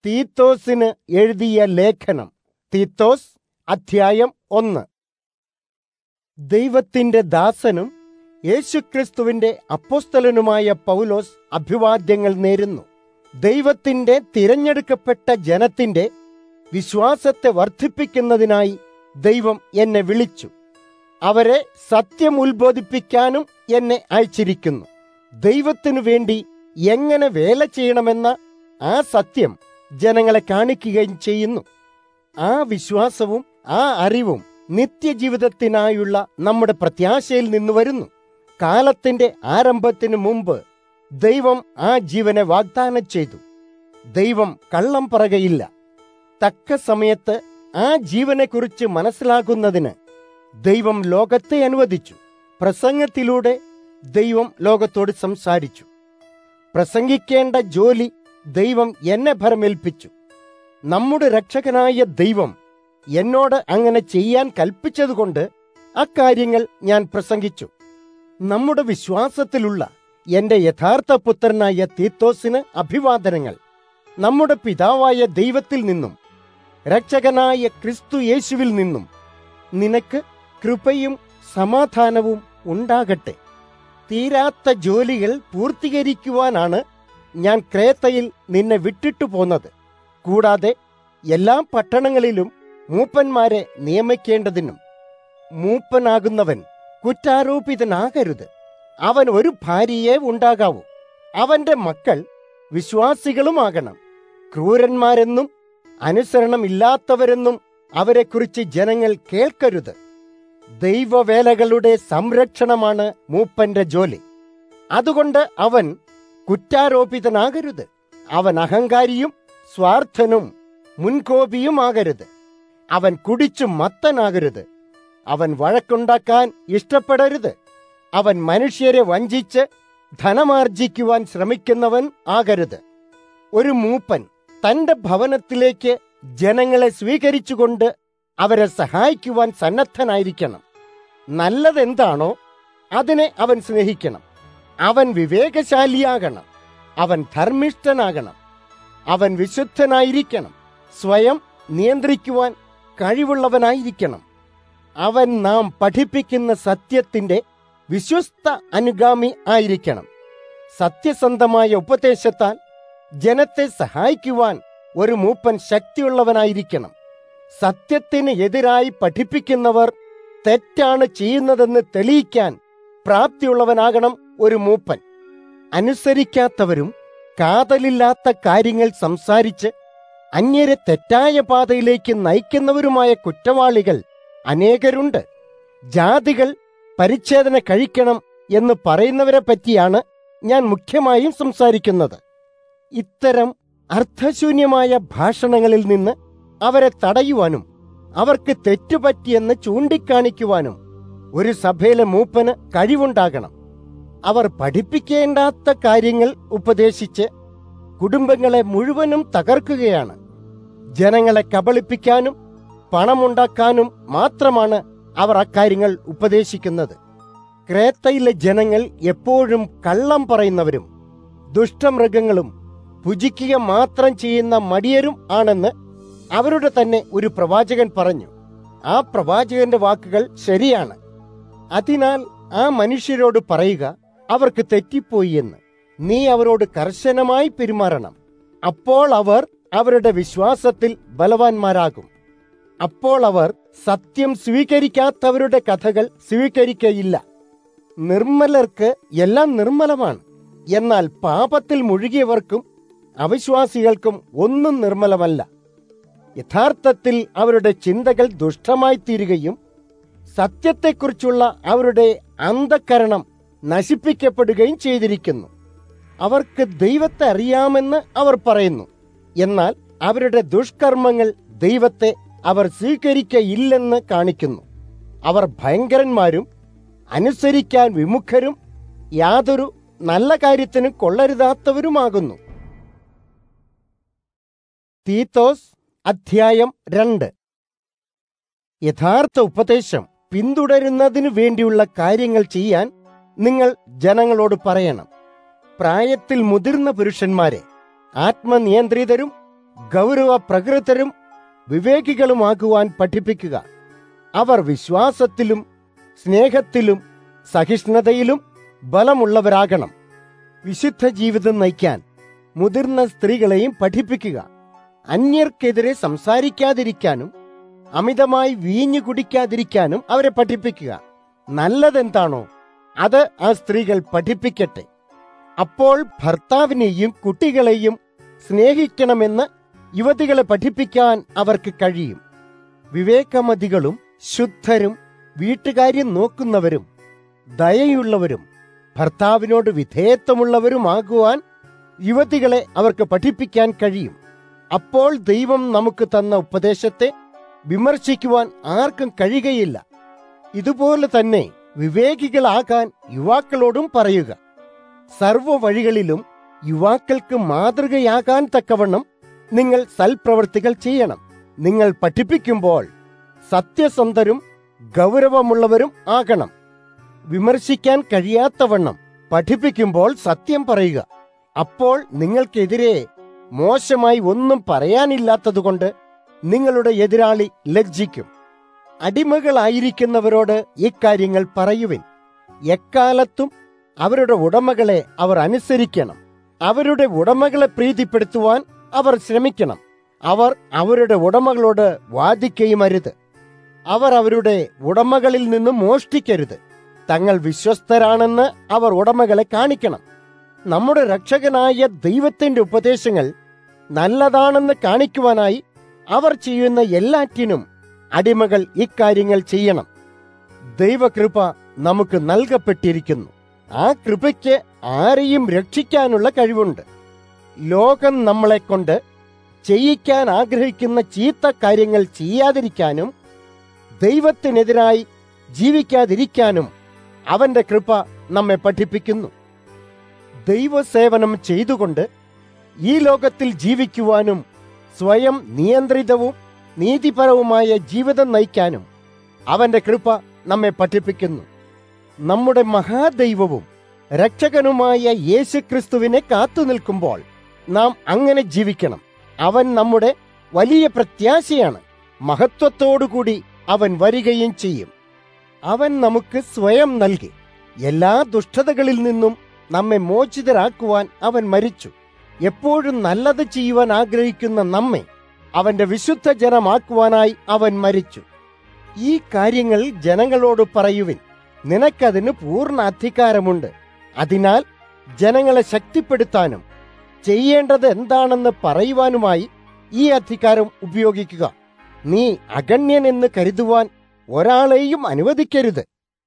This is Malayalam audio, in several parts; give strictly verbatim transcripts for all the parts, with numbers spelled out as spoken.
തീത്തോസിന് എഴുതിയ ലേഖനം. തീത്തോസ് അധ്യായം ഒന്ന്. ദൈവത്തിന്റെ ദാസനും യേശുക്രിസ്തുവിന്റെ അപ്പോസ്തലനുമായ പൗലോസ് അഭിവാദ്യങ്ങൾ നേരുന്നു. ദൈവത്തിന്റെ തിരഞ്ഞെടുക്കപ്പെട്ട ജനത്തിന്റെ വിശ്വാസത്തെ വർദ്ധിപ്പിക്കുന്നതിനായി ദൈവം എന്നെ വിളിച്ചു. അവരെ സത്യം ഉത്ബോധിപ്പിക്കാനും എന്നെ അയച്ചിരിക്കുന്നു. ദൈവത്തിനു വേണ്ടി എങ്ങനെ വേല ചെയ്യണമെന്ന ആ സത്യം ജനങ്ങളെ കാണിക്കുകയും ചെയ്യുന്നു. ആ വിശ്വാസവും ആ അറിവും നിത്യജീവിതത്തിനായുള്ള നമ്മുടെ പ്രത്യാശയിൽ നിന്ന് വരുന്നു. കാലത്തിന്റെ ആരംഭത്തിനു മുമ്പ് ദൈവം ആ ജീവനെ വാഗ്ദാനം ചെയ്തു. ദൈവം കള്ളം പറകയില്ല. തക്ക സമയത്ത് ആ ജീവനെക്കുറിച്ച് മനസ്സിലാക്കുന്നതിന് ദൈവം ലോകത്തെ അനുവദിച്ചു. പ്രസംഗത്തിലൂടെ ദൈവം ലോകത്തോട് സംസാരിച്ചു. പ്രസംഗിക്കേണ്ട ജോലി ദൈവം എന്നെ ഭരമേൽപ്പിച്ചു. നമ്മുടെ രക്ഷകനായ ദൈവം എന്നോട് അങ്ങനെ ചെയ്യാൻ കൽപ്പിച്ചതുകൊണ്ട് അക്കാര്യങ്ങൾ ഞാൻ പ്രസംഗിച്ചു. നമ്മുടെ വിശ്വാസത്തിലുള്ള എന്റെ യഥാർത്ഥ പുത്രനായ തീത്തോസിന് അഭിവാദനങ്ങൾ. നമ്മുടെ പിതാവായ ദൈവത്തിൽ നിന്നും രക്ഷകനായ ക്രിസ്തു യേശുവിൽ നിന്നും നിനക്ക് കൃപയും സമാധാനവും ഉണ്ടാകട്ടെ. തീരാത്ത ജോലികൾ പൂർത്തീകരിക്കുവാനാണ് ഞാൻ ക്രേത്തയിൽ നിന്നെ വിട്ടിട്ടു പോന്നത്. കൂടാതെ എല്ലാ പട്ടണങ്ങളിലും മൂപ്പന്മാരെ നിയമിക്കേണ്ടതിനും. മൂപ്പനാകുന്നവൻ കുറ്റാരോപിതനാകരുത്. അവൻ ഒരു ഭാര്യയെ ഉണ്ടാകാവൂ. അവന്റെ മക്കൾ വിശ്വാസികളുമാകണം. ക്രൂരന്മാരെന്നും അനുസരണമില്ലാത്തവരെന്നും അവരെക്കുറിച്ച് ജനങ്ങൾ കേൾക്കരുത്. ദൈവവേലകളുടെ സംരക്ഷണമാണ് മൂപ്പന്റെ ജോലി. അതുകൊണ്ട് അവൻ കുറ്റാരോപിതനാകരുത്. അവൻ അഹങ്കാരിയും സ്വാർത്ഥനും മുൻകോപിയുമാകരുത്. അവൻ കുടിച്ചു മത്തനാകരുത്. അവൻ വഴക്കുണ്ടാക്കാൻ ഇഷ്ടപ്പെടരുത്. അവൻ മനുഷ്യരെ വഞ്ചിച്ച് ധനമാർജിക്കുവാൻ ശ്രമിക്കുന്നവൻ ആകരുത്. ഒരു മൂപ്പൻ തന്റെ ഭവനത്തിലേക്ക് ജനങ്ങളെ സ്വീകരിച്ചുകൊണ്ട് അവരെ സഹായിക്കുവാൻ സന്നദ്ധനായിരിക്കണം. നല്ലതെന്താണോ അതിനെ അവൻ സ്നേഹിക്കണം. അവൻ വിവേകശാലിയാകണം. അവൻ ധർമ്മിഷ്ഠനാകണം. അവൻ വിശുദ്ധനായിരിക്കണം. സ്വയം നിയന്ത്രിക്കുവാൻ കഴിവുള്ളവനായിരിക്കണം. അവൻ നാം പഠിപ്പിക്കുന്ന സത്യത്തിന്റെ വിശ്വസ്ത അനുഗാമി ആയിരിക്കണം. സത്യസന്ധമായ ഉപദേശത്താൽ ജനത്തെ സഹായിക്കുവാൻ ഒരു മൂപ്പൻ ശക്തിയുള്ളവനായിരിക്കണം. സത്യത്തിന് എതിരായി പഠിപ്പിക്കുന്നവർ തെറ്റാണ് ചെയ്യുന്നതെന്ന് തെളിയിക്കാൻ പ്രാപ്തിയുള്ളവനാകണം ഒരു മൂപ്പൻ. അനുസരിക്കാത്തവരും കാതലില്ലാത്ത കാര്യങ്ങൾ സംസാരിച്ച് അന്യരെ തെറ്റായ പാതയിലേക്ക് നയിക്കുന്നവരുമായ കുറ്റവാളികൾ അനേകരുണ്ട്. ജാതികൾ പരിച്ഛേദന കഴിക്കണം എന്ന് പറയുന്നവരെ പറ്റിയാണ് ഞാൻ മുഖ്യമായും സംസാരിക്കുന്നത്. ഇത്തരം അർത്ഥശൂന്യമായ ഭാഷണങ്ങളിൽ നിന്ന് അവരെ തടയുവാനും അവർക്ക് തെറ്റുപറ്റിയെന്ന് ചൂണ്ടിക്കാണിക്കുവാനും ഒരു സഭയിലെ മൂപ്പന് കഴിവുണ്ടാകണം. അവർ പഠിപ്പിക്കേണ്ടാത്ത കാര്യങ്ങൾ ഉപദേശിച്ച് കുടുംബങ്ങളെ മുഴുവനും തകർക്കുകയാണ്. ജനങ്ങളെ കബളിപ്പിക്കാനും പണമുണ്ടാക്കാനും മാത്രമാണ് അവർ അക്കാര്യങ്ങൾ ഉപദേശിക്കുന്നത്. ക്രേത്തയിലെ ജനങ്ങൾ എപ്പോഴും കള്ളം പറയുന്നവരും ദുഷ്ടമൃഗങ്ങളും ഭുജിക്കുക മാത്രം ചെയ്യുന്ന മടിയരും ആണെന്ന് അവരുടെ തന്നെ ഒരു പ്രവാചകൻ പറഞ്ഞു. ആ പ്രവാചകന്റെ വാക്കുകൾ ശരിയാണ്. അതിനാൽ ആ മനുഷ്യരോട് പറയുക, അവർക്ക് തെറ്റിപ്പോയി എന്ന്. നീ അവരോട് കർശനമായി പെരുമാറണം. അപ്പോൾ അവർ അവരുടെ വിശ്വാസത്തിൽ ബലവാന്മാരാകും. അപ്പോൾ അവർ സത്യം സ്വീകരിക്കാത്തവരുടെ കഥകൾ സ്വീകരിക്കയില്ല. നിർമ്മലർക്ക് എല്ലാം നിർമ്മലമാണ്. എന്നാൽ പാപത്തിൽ മുഴുകിയവർക്കും അവിശ്വാസികൾക്കും ഒന്നും നിർമ്മലമല്ല. യഥാർത്ഥത്തിൽ അവരുടെ ചിന്തകൾ ദുഷ്ടമായി തീരുകയും സത്യത്തെക്കുറിച്ചുള്ള അവരുടെ അന്ധകരണം നശിപ്പിക്കപ്പെടുകയും ചെയ്തിരിക്കുന്നു. അവർക്ക് ദൈവത്തെ അറിയാമെന്ന് അവർ പറയുന്നു. എന്നാൽ അവരുടെ ദുഷ്കർമ്മങ്ങൾ ദൈവത്തെ അവർ സ്വീകരിക്കയില്ലെന്ന് കാണിക്കുന്നു. അവർ ഭയങ്കരന്മാരും അനുസരിക്കാൻ വിമുഖരും യാതൊരു നല്ല കാര്യത്തിനും കൊള്ളരുതാത്തവരുമാകുന്നു. തീത്തോസ് അധ്യായം രണ്ട്. യഥാർത്ഥ ഉപദേശം പിന്തുടരുന്നതിനു വേണ്ടിയുള്ള കാര്യങ്ങൾ ചെയ്യാൻ നിങ്ങൾ ജനങ്ങളോട് പറയണം. പ്രായത്തിൽ മുതിർന്ന പുരുഷന്മാരെ ആത്മനിയന്ത്രിതരും ഗൗരവ പ്രകൃതരും വിവേകികളുമാകുവാൻ പഠിപ്പിക്കുക. അവർ വിശ്വാസത്തിലും സ്നേഹത്തിലും സഹിഷ്ണുതയിലും ബലമുള്ളവരാകണം. വിശുദ്ധ ജീവിതം നയിക്കാൻ മുതിർന്ന സ്ത്രീകളെയും പഠിപ്പിക്കുക. അന്യർക്കെതിരെ സംസാരിക്കാതിരിക്കാനും അമിതമായി വീഞ്ഞു കുടിക്കാതിരിക്കാനും അവരെ പഠിപ്പിക്കുക. നല്ലതെന്താണോ അത് ആ സ്ത്രീകൾ പഠിപ്പിക്കട്ടെ. അപ്പോൾ ഭർത്താവിനെയും കുട്ടികളെയും സ്നേഹിക്കണമെന്ന് യുവതികളെ പഠിപ്പിക്കാൻ അവർക്ക് കഴിയും. വിവേകമതികളും ശുദ്ധരും വീട്ടുകാര്യം നോക്കുന്നവരും ദയയുള്ളവരും ഭർത്താവിനോട് വിധേയത്വമുള്ളവരുമാകുവാൻ യുവതികളെ അവർക്ക് പഠിപ്പിക്കാൻ കഴിയും. അപ്പോൾ ദൈവം നമുക്ക് തന്ന ഉപദേശത്തെ വിമർശിക്കുവാൻ ആർക്കും കഴിയുകയില്ല. ഇതുപോലെ തന്നെ വിവേകികളാകാൻ യുവാക്കളോടും പറയുക. സർവ്വ വഴികളിലും യുവാക്കൾക്ക് മാതൃകയാകാൻ തക്കവണ്ണം നിങ്ങൾ സൽപ്രവൃത്തികൾ ചെയ്യണം. നിങ്ങൾ പഠിപ്പിക്കുമ്പോൾ സത്യസന്ധരും ഗൗരവമുള്ളവരും ആകണം. വിമർശിക്കാൻ കഴിയാത്തവണ്ണം പഠിപ്പിക്കുമ്പോൾ സത്യം പറയുക. അപ്പോൾ നിങ്ങൾക്കെതിരെ മോശമായി ഒന്നും പറയാനില്ലാത്തതുകൊണ്ട് നിങ്ങളുടെ എതിരാളി ലജ്ജിക്കും. അടിമകളായിരിക്കുന്നവരോട് ഇക്കാര്യങ്ങൾ പറയുവിൻ. എക്കാലത്തും അവരുടെ ഉടമകളെ അവർ അനുസരിക്കണം. അവരുടെ ഉടമകളെ പ്രീതിപ്പെടുത്തുവാൻ അവർ ശ്രമിക്കണം. അവർ അവരുടെ ഉടമകളോട് വാദിക്കുകയും അരുത്. അവർ അവരുടെ ഉടമകളിൽ നിന്ന് മോഷ്ടിക്കരുത്. തങ്ങൾ വിശ്വസ്തരാണെന്ന് അവർ ഉടമകളെ കാണിക്കണം. നമ്മുടെ രക്ഷകനായ ദൈവത്തിന്റെ ഉപദേശങ്ങൾ നല്ലതാണെന്ന് കാണിക്കുവാനായി അവർ ചെയ്യുന്ന എല്ലാറ്റിനും അടിമകൾ ഇക്കാര്യങ്ങൾ ചെയ്യണം. ദൈവകൃപ നമുക്ക് നൽകപ്പെട്ടിരിക്കുന്നു. ആ കൃപയ്ക്ക് ആരെയും രക്ഷിക്കാനുള്ള കഴിവുണ്ട്. ലോകം നമ്മളെ കൊണ്ട് ചെയ്യിക്കാൻ ആഗ്രഹിക്കുന്ന ചീത്ത കാര്യങ്ങൾ ചെയ്യാതിരിക്കാനും ദൈവത്തിനെതിരായി ജീവിക്കാതിരിക്കാനും അവന്റെ കൃപ നമ്മെ പഠിപ്പിക്കുന്നു. ദൈവസേവനം ചെയ്തുകൊണ്ട് ഈ ലോകത്തിൽ ജീവിക്കുവാനും സ്വയം നിയന്ത്രിതവും നീതിപരവുമായ ജീവിതം നയിക്കാനും അവന്റെ കൃപ നമ്മെ പഠിപ്പിക്കുന്നു. നമ്മുടെ മഹാദൈവവും രക്ഷകനുമായ യേശുക്രിസ്തുവിനെ കാത്തു നിൽക്കുമ്പോൾ നാം അങ്ങനെ ജീവിക്കണം. അവൻ നമ്മുടെ വലിയ പ്രത്യാശയാണ്. മഹത്വത്തോടുകൂടി അവൻ വരികയും ചെയ്യും. അവൻ നമുക്ക് സ്വയം നൽകി. എല്ലാ ദുഷ്ടതകളിൽ നിന്നും നമ്മെ മോചിതരാക്കുവാൻ അവൻ മരിച്ചു. എപ്പോഴും നല്ലത് ചെയ്യുവാൻ ആഗ്രഹിക്കുന്ന നമ്മെ അവന്റെ വിശുദ്ധ ജനമാക്കുവാനായി അവൻ മരിച്ചു. ഈ കാര്യങ്ങൾ ജനങ്ങളോട് പറയുവിൻ. നിനക്കതിന് പൂർണ്ണ അധികാരമുണ്ട്. അതിനാൽ ജനങ്ങളെ ശക്തിപ്പെടുത്താനും ചെയ്യേണ്ടത് എന്താണെന്ന് പറയുവാനുമായി ഈ അധികാരം ഉപയോഗിക്കുക. നീ അഗണ്യനെന്ന് കരുതുവാൻ ഒരാളെയും അനുവദിക്കരുത്.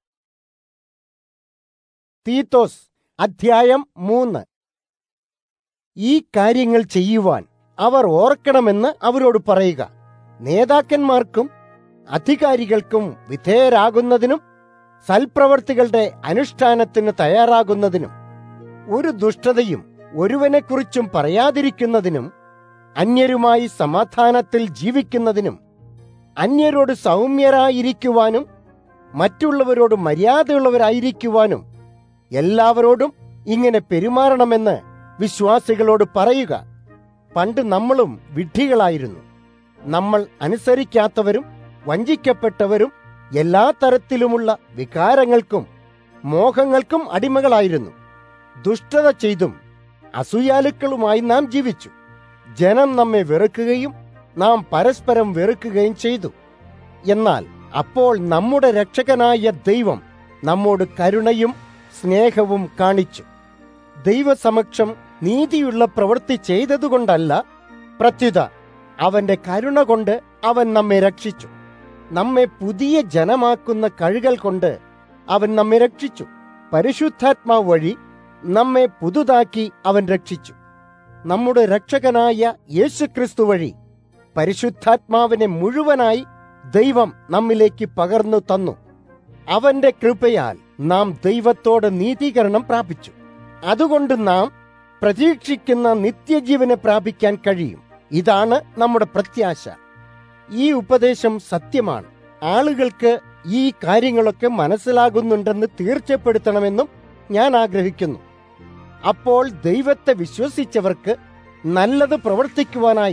തീത്തോസ് അധ്യായം മൂന്ന്. ഈ കാര്യങ്ങൾ ചെയ്യുവാൻ അവർ ഓർക്കണമെന്ന് അവരോട് പറയുക. നേതാക്കന്മാർക്കും അധികാരികൾക്കും വിധേയരാകുന്നതിനും സൽപ്രവർത്തികളുടെ അനുഷ്ഠാനത്തിന് തയ്യാറാകുന്നതിനും ഒരു ദുഷ്ടതയും ഒരുവനെക്കുറിച്ചും പറയാതിരിക്കുന്നതിനും അന്യരുമായി സമാധാനത്തിൽ ജീവിക്കുന്നതിനും അന്യരോട് സൗമ്യരായിരിക്കുവാനും മറ്റുള്ളവരോട് മര്യാദയുള്ളവരായിരിക്കുവാനും എല്ലാവരോടും ഇങ്ങനെ പെരുമാറണമെന്ന് വിശ്വാസികളോട് പറയുക. പണ്ട് നമ്മളും വിഡ്ഢികളായിരുന്നു. നമ്മൾ അനുസരിക്കാത്തവരും വഞ്ചിക്കപ്പെട്ടവരും എല്ലാ തരത്തിലുമുള്ള വികാരങ്ങൾക്കും മോഹങ്ങൾക്കും അടിമകളായിരുന്നു. ദുഷ്ടത ചെയ്തും അസൂയാലുക്കളുമായി നാം ജീവിച്ചു. ജനം നമ്മെ വെറുക്കുകയും നാം പരസ്പരം വെറുക്കുകയും ചെയ്തു. എന്നാൽ അപ്പോൾ നമ്മുടെ രക്ഷകനായ ദൈവം നമ്മോട് കരുണയും സ്നേഹവും കാണിച്ചു. ദൈവസമക്ഷം നീതിയുള്ള പ്രവൃത്തി ചെയ്തതുകൊണ്ടല്ല, പ്രത്യുത അവന്റെ കരുണ കൊണ്ട് അവൻ നമ്മെ രക്ഷിച്ചു. നമ്മെ പുതിയ ജനമാക്കുന്ന കഴുകൽ കൊണ്ട് അവൻ നമ്മെ രക്ഷിച്ചു. പരിശുദ്ധാത്മാവ് വഴി നമ്മെ പുതുതാക്കി അവൻ രക്ഷിച്ചു. നമ്മുടെ രക്ഷകനായ യേശുക്രിസ്തു വഴി പരിശുദ്ധാത്മാവിനെ മുഴുവനായി ദൈവം നമ്മിലേക്ക് പകർന്നു തന്നു. അവന്റെ കൃപയാൽ നാം ദൈവത്തോട് നീതീകരണം പ്രാപിച്ചു. അതുകൊണ്ട് നാം പ്രതീക്ഷിക്കുന്ന നിത്യജീവനെ പ്രാപിക്കാൻ കഴിയും. ഇതാണ് നമ്മുടെ പ്രത്യാശ. ഈ ഉപദേശം സത്യമാണ്. ആളുകൾക്ക് ഈ കാര്യങ്ങളൊക്കെ മനസ്സിലാകുന്നുണ്ടെന്ന് തീർച്ചപ്പെടുത്തണമെന്നും ഞാൻ ആഗ്രഹിക്കുന്നു. അപ്പോൾ ദൈവത്തെ വിശ്വസിച്ചവർക്ക് നല്ലത് പ്രവർത്തിക്കുവാനായി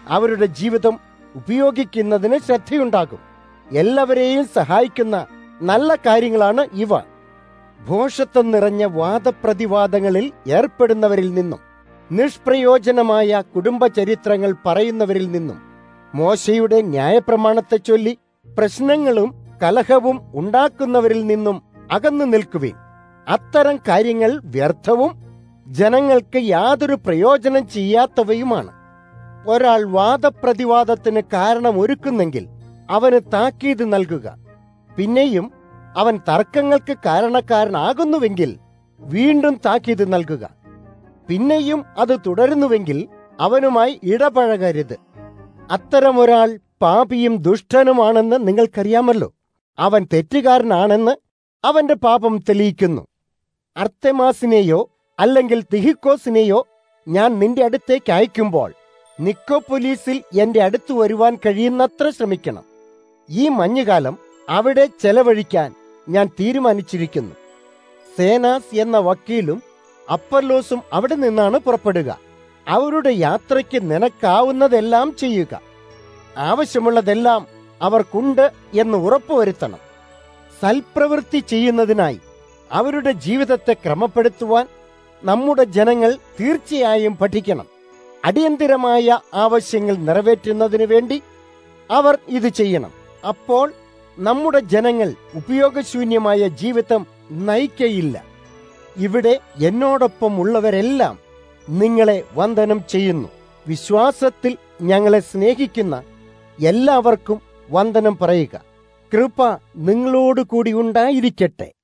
അവരുടെ ജീവിതം ഉപയോഗിക്കുന്നതിന് ശ്രദ്ധയുണ്ടാകും. എല്ലാവരെയും സഹായിക്കുന്ന നല്ല കാര്യങ്ങളാണ് ഇവ. ഭോഷത്വം നിറഞ്ഞ വാദപ്രതിവാദങ്ങളിൽ ഏർപ്പെടുന്നവരിൽ നിന്നും, നിഷ്പ്രയോജനമായ കുടുംബ ചരിത്രങ്ങൾ പറയുന്നവരിൽ നിന്നും, മോശയുടെ ന്യായപ്രമാണത്തെ ചൊല്ലി പ്രശ്നങ്ങളും കലഹവും ഉണ്ടാക്കുന്നവരിൽ നിന്നും അകന്നു നിൽക്കുവിൻ. അത്തരം കാര്യങ്ങൾ വ്യർത്ഥവും ജനങ്ങൾക്ക് യാതൊരു പ്രയോജനം ചെയ്യാത്തവയുമാണ്. ഒരാൾ വാദപ്രതിവാദത്തിന് കാരണം ഒരുക്കുന്നെങ്കിൽ അവന് താക്കീത് നൽകുക. പിന്നെയും അവൻ തർക്കങ്ങൾക്ക് കാരണക്കാരനാകുന്നുവെങ്കിൽ വീണ്ടും താക്കീത് നൽകുക. പിന്നെയും അത് തുടരുന്നുവെങ്കിൽ അവനുമായി ഇടപഴകരുത്. അത്തരമൊരാൾ പാപിയും ദുഷ്ടനുമാണെന്ന് നിങ്ങൾക്കറിയാമല്ലോ. അവൻ തെറ്റുകാരനാണെന്ന് അവന്റെ പാപം തെളിയിക്കുന്നു. അർത്തെമാസിനെയോ അല്ലെങ്കിൽ തിഹിക്കോസിനെയോ ഞാൻ നിന്റെ അടുത്തേക്ക് അയക്കുമ്പോൾ നിക്കോപ്പൊലീസിൽ എന്റെ അടുത്ത് വരുവാൻ കഴിയുന്നത്ര ശ്രമിക്കണം. ഈ മഞ്ഞുകാലം അവിടെ ചെലവഴിക്കാൻ ഞാൻ തീരുമാനിച്ചിരിക്കുന്നു. സേനാസ് എന്ന വക്കീലും അപ്പല്ലോസും അവിടെ നിന്നാണ് പുറപ്പെടുക. അവരുടെ യാത്രയ്ക്ക് നിനക്കാവുന്നതെല്ലാം ചെയ്യുക. ആവശ്യമുള്ളതെല്ലാം അവർക്കുണ്ട് എന്ന് ഉറപ്പുവരുത്തണം. സൽപ്രവൃത്തി ചെയ്യുന്നതിനായി അവരുടെ ജീവിതത്തെ ക്രമപ്പെടുത്തുവാൻ നമ്മുടെ ജനങ്ങൾ തീർച്ചയായും പഠിക്കണം. അടിയന്തിരമായ ആവശ്യങ്ങൾ നിറവേറ്റുന്നതിന് വേണ്ടി അവർ ഇത് ചെയ്യണം. അപ്പോൾ നമ്മുടെ ജനങ്ങൾ ഉപയോഗശൂന്യമായ ജീവിതം നയിക്കയില്ല. ഇവിടെ എന്നോടൊപ്പം ഉള്ളവരെല്ലാം നിങ്ങളെ വന്ദനം ചെയ്യുന്നു. വിശ്വാസത്തിൽ ഞങ്ങളെ സ്നേഹിക്കുന്ന എല്ലാവർക്കും വന്ദനം പറയുക. കൃപ നിങ്ങളോടുകൂടി ഉണ്ടായിരിക്കട്ടെ.